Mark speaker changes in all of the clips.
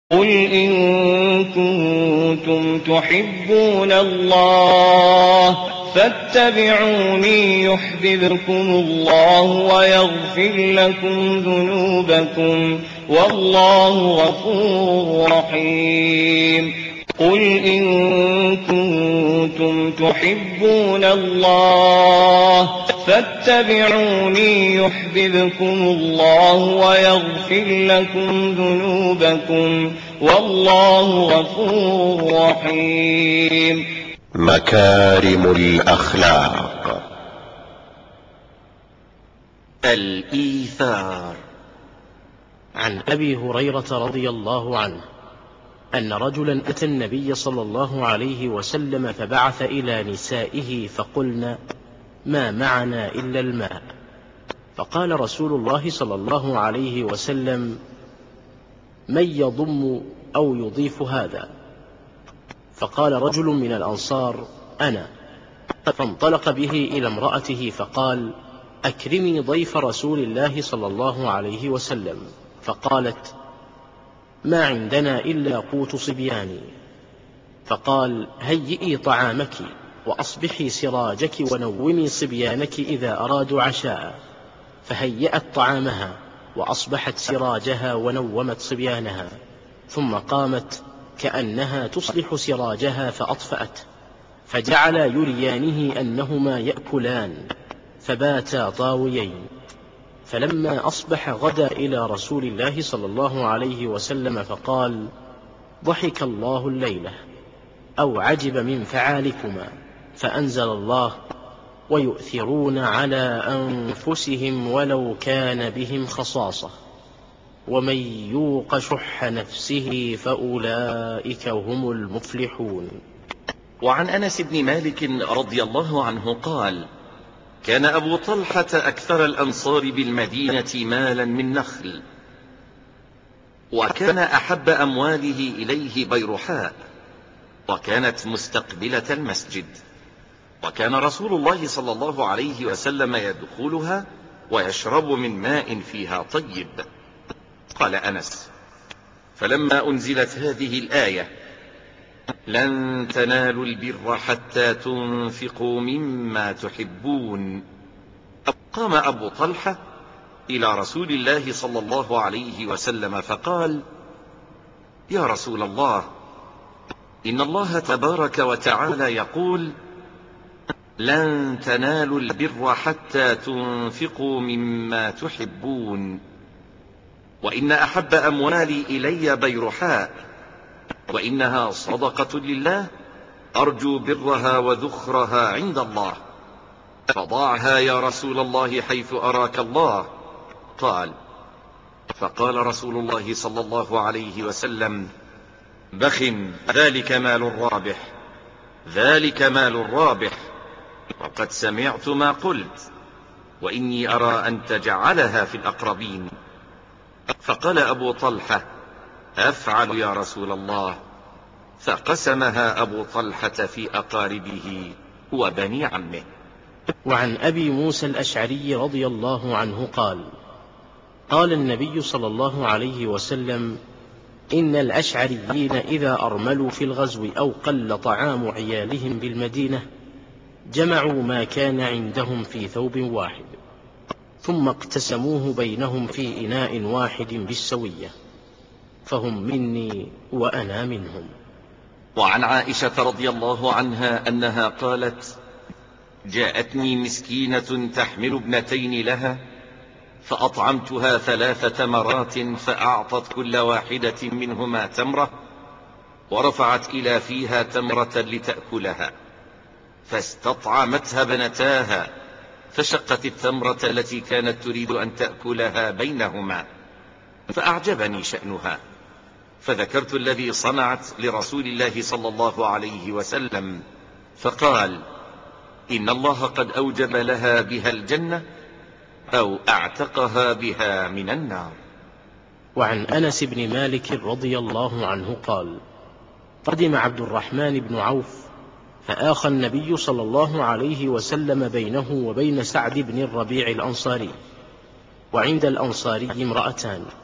Speaker 1: قُلْ إِن كُنتُمْ تُحِبُّونَ اللَّهَ فَاتَّبِعُونِي يُحْبِبْكُمُ اللَّهُ وَيَغْفِرْ لَكُمْ ذُنُوبَكُمْ ۗ وَاللَّهُ غَفُورٌ رَّحِيمٌ. قُلْ إِن كُنتُمْ تُحِبُّونَ اللَّهَ فَاتَّبِعُونِي يُحْبِبْكُمُ اللَّهُ وَيَغْفِرْ لَكُمْ ذُنُوبَكُمْ ۗ وَاللَّهُ غَفُورٌ رَّحِيمٌ.
Speaker 2: مكارم الأخلاق.
Speaker 3: الإيثار. عن أبي هريرة رضي الله عنه أن رجلا أتى النبي صلى الله عليه وسلم فبعث إلى نسائه فقلن: ما معنا إلا الماء. فقال رسول الله صلى الله عليه وسلم: من يضم أو يضيف هذا؟ فقال رجل من الأنصار: أنا. فانطلق به إلى امرأته فقال: أكرمي ضيف رسول الله صلى الله عليه وسلم. فقالت: ما عندنا إلا قوت صبياني. فقال: هيئي طعامك وأصبحي سراجك ونومي صبيانك إذا أرادوا عشاء. فهيأت طعامها وأصبحت سراجها ونومت صبيانها، ثم قامت كأنها تصلح سراجها فأطفأت، فجعلا يريانه أنهما يأكلان، فباتا طاويين. فلما أصبح غدا إلى رسول الله صلى الله عليه وسلم فقال: ضحك الله الليلة أو عجب من فعالكما. فأنزل الله: ويؤثرون على أنفسهم ولو كان بهم خصاصة ومن يوق شح نفسه فأولئك هم المفلحون.
Speaker 4: وعن أنس بن مالك رضي الله عنه قال: كان أبو طلحة أكثر الأنصار بالمدينة مالا من نخل، وكان أحب أمواله إليه بيرحاء، وكانت مستقبلة المسجد، وكان رسول الله صلى الله عليه وسلم يدخلها ويشرب من ماء فيها طيب. قال أنس: فلما أنزلت هذه الآية: لن تنالوا البر حتى تنفقوا مما تحبون، قام أبو طلحة إلى رسول الله صلى الله عليه وسلم فقال: يا رسول الله، إن الله تبارك وتعالى يقول: لن تنالوا البر حتى تنفقوا مما تحبون، وإن أحب أموالي إلي بيرحاء، وإنها صدقة لله أرجو برها وذخرها عند الله، فضعها يا رسول الله حيث أراك الله. قال: فقال رسول الله صلى الله عليه وسلم: بخ، ذلك مال الرابح، ذلك مال الرابح، وقد سمعت ما قلت، وإني أرى أن تجعلها في الأقربين. فقال أبو طلحة: أفعل يا رسول الله. فقسمها أبو طلحة في أقاربه وبني عمه.
Speaker 3: وعن أبي موسى الأشعري رضي الله عنه قال: قال النبي صلى الله عليه وسلم: إن الأشعريين إذا أرملوا في الغزو أو قل طعام عيالهم بالمدينة جمعوا ما كان عندهم في ثوب واحد، ثم اقتسموه بينهم في إناء واحد بالسوية، فهم مني وأنا منهم.
Speaker 4: وعن عائشة رضي الله عنها أنها قالت: جاءتني مسكينة تحمل ابنتين لها، فأطعمتها 3 تمرات، فأعطت كل واحدة منهما تمرة، ورفعت إلى فيها تمرة لتأكلها، فاستطعمتها ابنتاها، فشقت التمرة التي كانت تريد أن تأكلها بينهما، فأعجبني شأنها، فذكرت الذي صنعت لرسول الله صلى الله عليه وسلم، فقال: إن الله قد أوجب لها بها الجنة أو أعتقها بها من النار.
Speaker 3: وعن أنس بن مالك رضي الله عنه قال: قدم عبد الرحمن بن عوف فآخى النبي صلى الله عليه وسلم بينه وبين سعد بن الربيع الأنصاري، وعند الأنصاري امرأتان،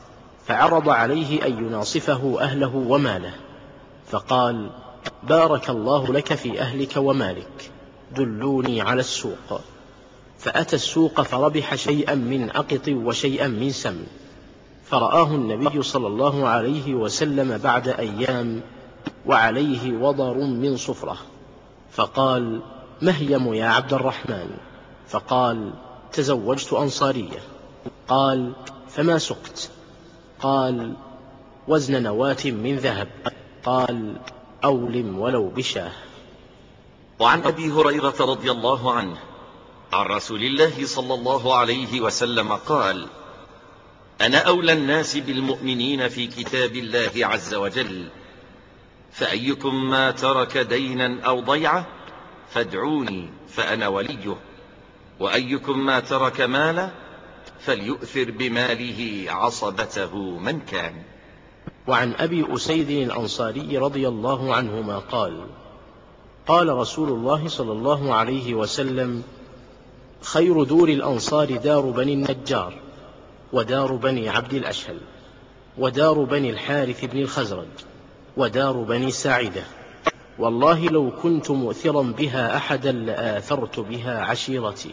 Speaker 3: فعرض عليه أن يناصفه أهله وماله، فقال: بارك الله لك في أهلك ومالك، دلوني على السوق. فأتى السوق فربح شيئا من أقط وشيئا من سمن، فرآه النبي صلى الله عليه وسلم بعد أيام وعليه وضر من صفرة، فقال: مهيم يا عبد الرحمن؟ فقال: تزوجت أنصارية. قال: فما سقت؟ قال: وزن نواة من ذهب. قال: أولم ولو بشاه.
Speaker 4: وعن أبي هريرة رضي الله عنه عن رسول الله صلى الله عليه وسلم قال: أنا أولى الناس بالمؤمنين في كتاب الله عز وجل، فأيكم ما ترك دينا أو ضيعة فادعوني فأنا وليه، وأيكم ما ترك مالا فليؤثر بماله عصبته من كان.
Speaker 3: وعن أبي أسيد الأنصاري رضي الله عنهما قال: قال رسول الله صلى الله عليه وسلم: خير دور الأنصار دار بني النجار، ودار بني عبد الأشهل، ودار بني الحارث بن الخزرج، ودار بني ساعدة، والله لو كنت مؤثرا بها أحدا لآثرت بها عشيرتي.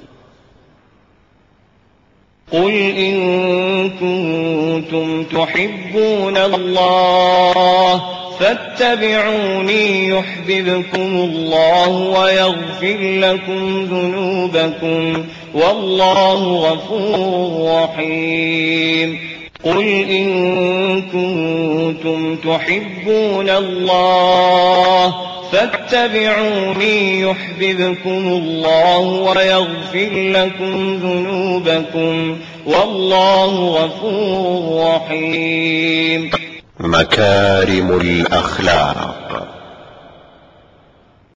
Speaker 1: قل إن كنتم تحبون الله فاتبعوني يحببكم الله ويغفر لكم ذنوبكم والله غفور رحيم. قل إن كنتم تحبون الله فاتبعوني يحببكم الله ويغفر لكم ذنوبكم والله غفور رحيم.
Speaker 2: مكارم الأخلاق.